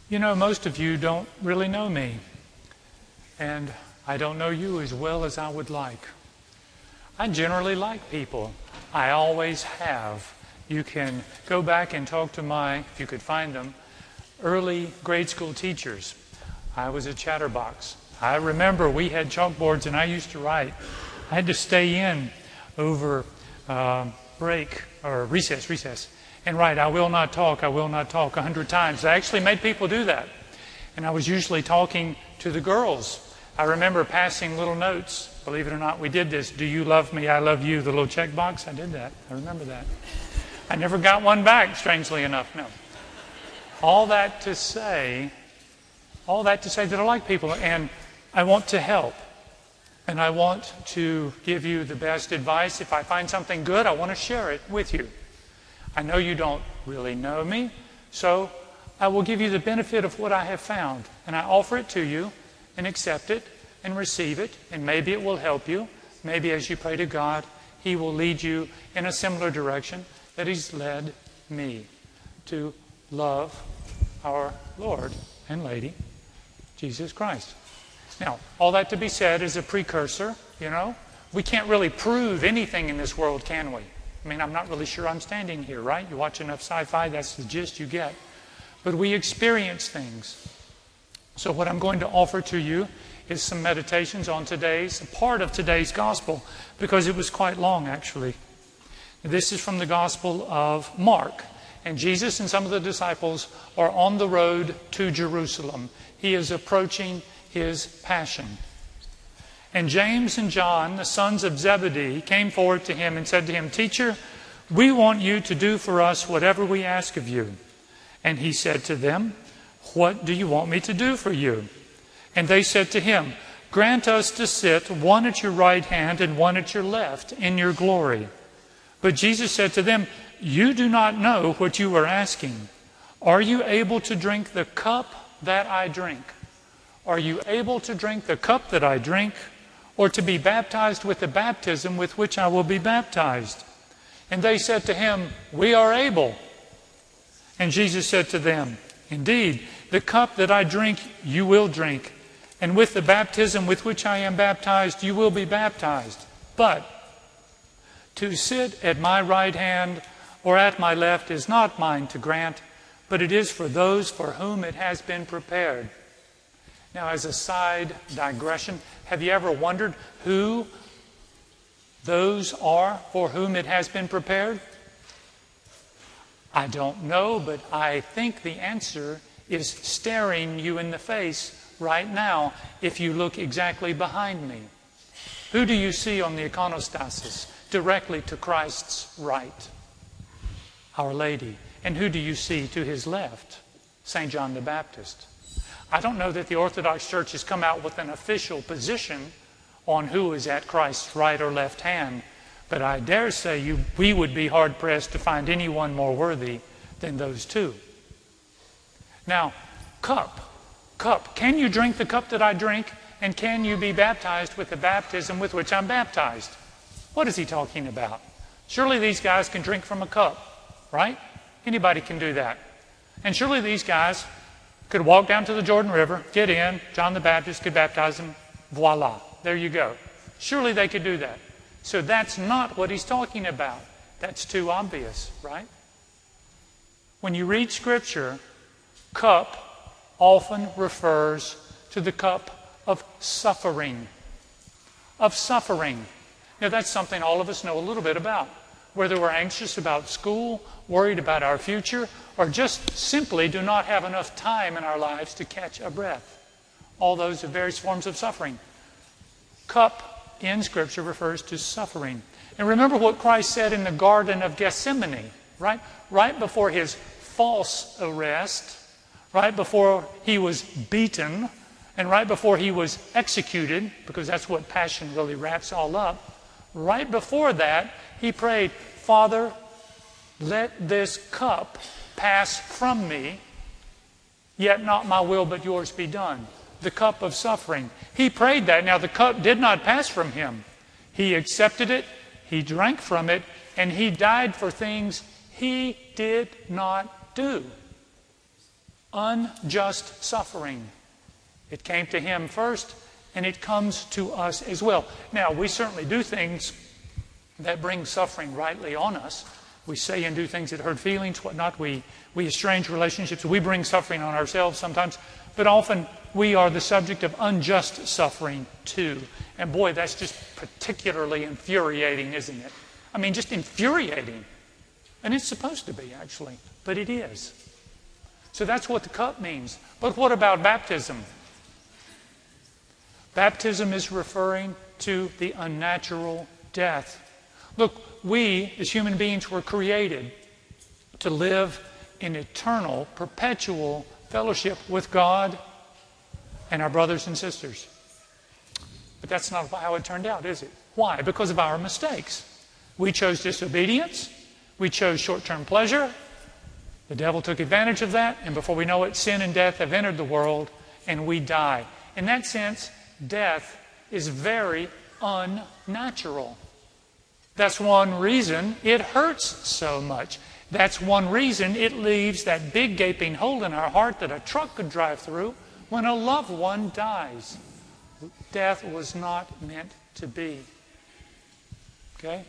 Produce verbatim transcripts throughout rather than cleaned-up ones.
You know, most of you don't really know me, and I don't know you as well as I would like. I generally like people. I always have. You can go back and talk to my, if you could find them, early grade school teachers. I was a chatterbox. I remember we had chalkboards and I used to write. I had to stay in over uh, break or recess, recess. And write, I will not talk, I will not talk, a hundred times. I actually made people do that. And I was usually talking to the girls. I remember passing little notes. Believe it or not, we did this. Do you love me? I love you. The little checkbox. I did that. I remember that. I never got one back, strangely enough. No. All that to say, all that to say that I like people. And I want to help. And I want to give you the best advice. If I find something good, I want to share it with you. I know you don't really know me, so I will give you the benefit of what I have found. And I offer it to you, and accept it, and receive it, and maybe it will help you. Maybe as you pray to God, He will lead you in a similar direction that He's led me to love our Lord and Lady, Jesus Christ. Now, all that to be said is a precursor, you know. We can't really prove anything in this world, can we? I mean, I'm not really sure I'm standing here, right? You watch enough sci-fi, that's the gist you get. But we experience things. So what I'm going to offer to you is some meditations on today's, a part of today's gospel, because it was quite long, actually. This is from the Gospel of Mark. And Jesus and some of the disciples are on the road to Jerusalem. He is approaching His passion. And James and John, the sons of Zebedee, came forward to Him and said to Him, Teacher, we want you to do for us whatever we ask of you. And He said to them, What do you want me to do for you? And they said to Him, Grant us to sit, one at your right hand and one at your left, in your glory. But Jesus said to them, You do not know what you are asking. Are you able to drink the cup that I drink? Are you able to drink the cup that I drink? Or to be baptized with the baptism with which I will be baptized? And they said to Him, We are able. And Jesus said to them, Indeed, the cup that I drink you will drink, and with the baptism with which I am baptized you will be baptized. But to sit at my right hand or at my left is not mine to grant, but it is for those for whom it has been prepared. Now, as a side digression, have you ever wondered who those are for whom it has been prepared? I don't know, but I think the answer is staring you in the face right now if you look exactly behind me. Who do you see on the iconostasis directly to Christ's right? Our Lady. And who do you see to His left? Saint John the Baptist. I don't know that the Orthodox Church has come out with an official position on who is at Christ's right or left hand, but I dare say you, we would be hard-pressed to find anyone more worthy than those two. Now, cup. Cup. Can you drink the cup that I drink? And can you be baptized with the baptism with which I'm baptized? What is he talking about? Surely these guys can drink from a cup, right? Anybody can do that. And surely these guys could walk down to the Jordan River, get in, John the Baptist could baptize them, voila, there you go. Surely they could do that. So that's not what he's talking about. That's too obvious, right? When you read Scripture, cup often refers to the cup of suffering. Of suffering. Now that's something all of us know a little bit about. Whether we're anxious about school, worried about our future, or just simply do not have enough time in our lives to catch a breath. All those are various forms of suffering. Cup in Scripture refers to suffering. And remember what Christ said in the Garden of Gethsemane, right? Right before His false arrest, right before He was beaten, and right before He was executed, because that's what passion really wraps all up, right before that, He prayed, Father, let this cup pass from me, yet not my will but yours be done. The cup of suffering. He prayed that. Now the cup did not pass from Him. He accepted it, He drank from it, and He died for things He did not do. unjust suffering. It came to him first, and it comes to us as well. Now, we certainly do things that bring suffering rightly on us. We say and do things that hurt feelings, whatnot. We, we estrange relationships. We bring suffering on ourselves sometimes. But often we are the subject of unjust suffering too. And boy, that's just particularly infuriating, isn't it? I mean, just infuriating. And it's supposed to be, actually. But it is. So that's what the cup means. But what about baptism? Baptism is referring to the unnatural death. Look, we as human beings were created to live in eternal, perpetual fellowship with God and our brothers and sisters. But that's not how it turned out, is it? Why? Because of our mistakes. We chose disobedience. We chose short-term pleasure. The devil took advantage of that, and before we know it, sin and death have entered the world, and we die. In that sense, death is very unnatural. That's one reason it hurts so much. That's one reason it leaves that big gaping hole in our heart that a truck could drive through when a loved one dies. Death was not meant to be. Okay?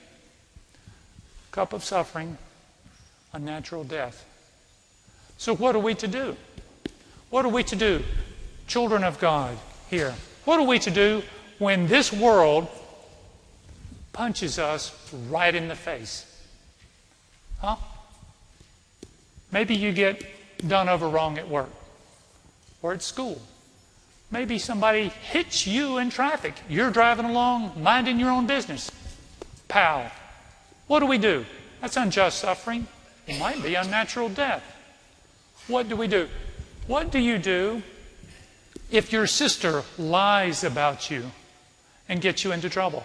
Cup of suffering, unnatural death. So what are we to do? What are we to do, children of God here? What are we to do when this world punches us right in the face? Huh? Maybe you get done over wrong at work or at school. Maybe somebody hits you in traffic. You're driving along, minding your own business. Pow. What do we do? That's unjust suffering. It might be unnatural death. What do we do? What do you do if your sister lies about you and gets you into trouble?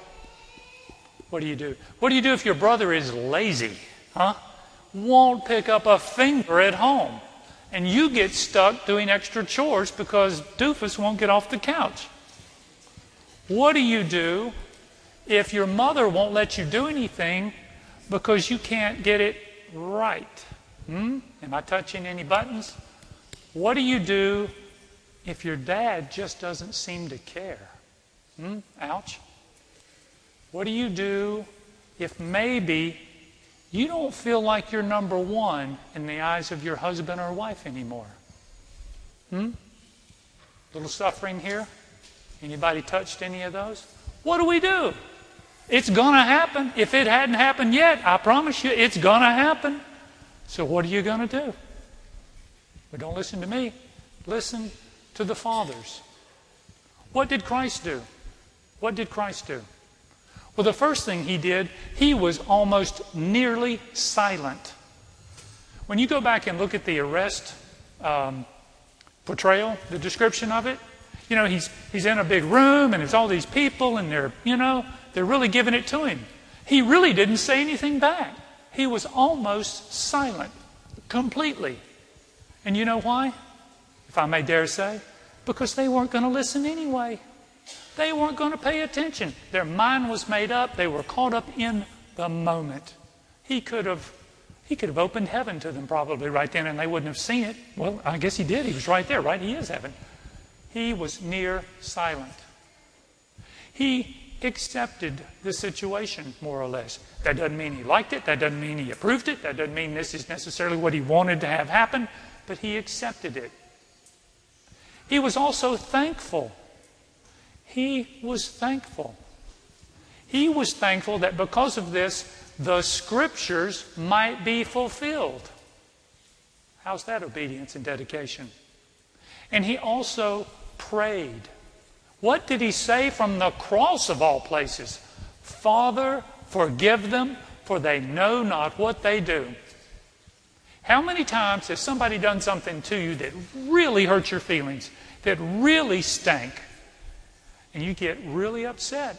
What do you do? What do you do if your brother is lazy? Huh? Won't pick up a finger at home. And you get stuck doing extra chores because doofus won't get off the couch. What do you do if your mother won't let you do anything because you can't get it right? Hmm? Am I touching any buttons? What do you do if your dad just doesn't seem to care? Hmm? Ouch. What do you do if maybe you don't feel like you're number one in the eyes of your husband or wife anymore? Hmm? Little suffering here? Anybody touched any of those? What do we do? It's going to happen. If it hadn't happened yet, I promise you, it's going to happen. So what are you going to do? But don't listen to me. Listen to the fathers. What did Christ do? What did Christ do? Well, the first thing he did, he was almost nearly silent. When you go back and look at the arrest um, portrayal, the description of it, you know, he's he's in a big room and there's all these people and they're, you know, they're really giving it to him. He really didn't say anything back. He was almost silent, completely. And you know why? If I may dare say, because they weren't going to listen anyway. They weren't going to pay attention. Their mind was made up. They were caught up in the moment. He could have he could have opened heaven to them probably right then and they wouldn't have seen it. Well, I guess he did. He was right there, right? He is heaven. He was near silent. He accepted the situation, more or less. That doesn't mean he liked it. That doesn't mean he approved it. That doesn't mean this is necessarily what he wanted to have happen. But he accepted it. He was also thankful. He was thankful. He was thankful that because of this, the Scriptures might be fulfilled. How's that obedience and dedication? And he also prayed. What did he say from the cross of all places? Father, forgive them, for they know not what they do. How many times has somebody done something to you that really hurt your feelings, that really stank, and you get really upset?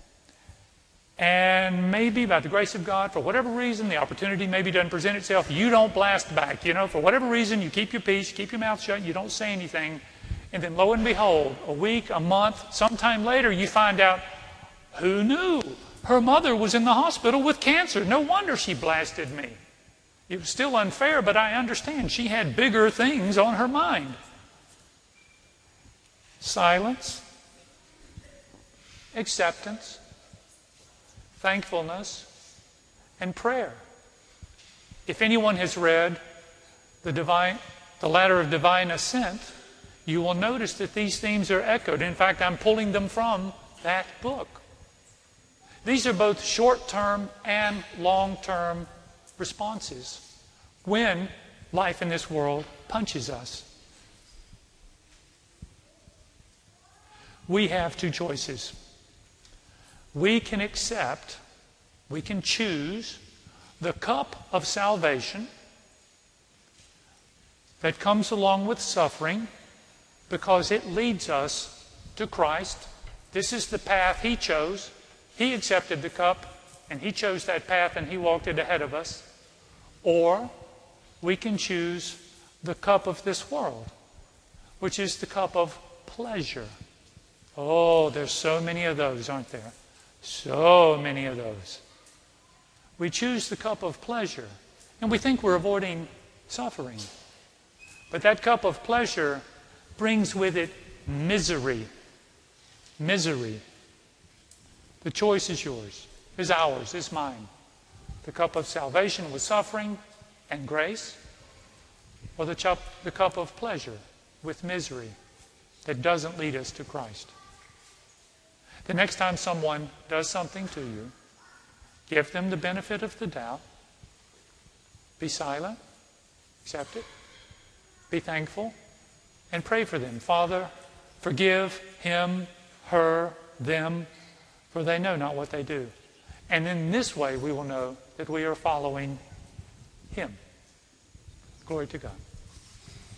And maybe by the grace of God, for whatever reason, the opportunity maybe doesn't present itself, you don't blast back. You know, for whatever reason, you keep your peace, you keep your mouth shut, you don't say anything. And then lo and behold, a week, a month, sometime later, you find out, who knew? Her mother was in the hospital with cancer. No wonder she blasted me. It was still unfair, but I understand she had bigger things on her mind. Silence, acceptance, thankfulness, and prayer. If anyone has read the divine, the Ladder of Divine Ascent, you will notice that these themes are echoed. In fact, I'm pulling them from that book. These are both short-term and long-term responses when life in this world punches us. We have two choices. We can accept, we can choose the cup of salvation that comes along with suffering because it leads us to Christ. This is the path He chose. He accepted the cup, and He chose that path, and He walked it ahead of us. Or we can choose the cup of this world, which is the cup of pleasure. Oh, there's so many of those, aren't there? So many of those. We choose the cup of pleasure, and we think we're avoiding suffering. But that cup of pleasure brings with it misery. Misery. The choice is yours, is ours, is mine. The cup of salvation with suffering and grace, or the, cup, the cup of pleasure with misery that doesn't lead us to Christ. The next time someone does something to you, give them the benefit of the doubt. Be silent, accept it, be thankful, and pray for them. Father, forgive him, her, them, for they know not what they do. And in this way we will know that we are following Him. Glory to God.